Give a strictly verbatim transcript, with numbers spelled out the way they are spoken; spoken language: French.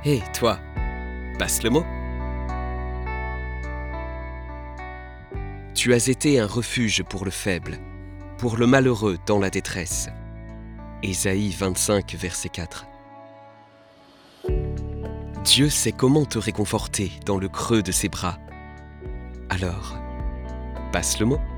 Hé, toi, passe le mot. Tu as été un refuge pour le faible, pour le malheureux dans la détresse. Ésaïe vingt-cinq, verset quatre. Dieu sait comment te réconforter dans le creux de ses bras. Alors, passe le mot.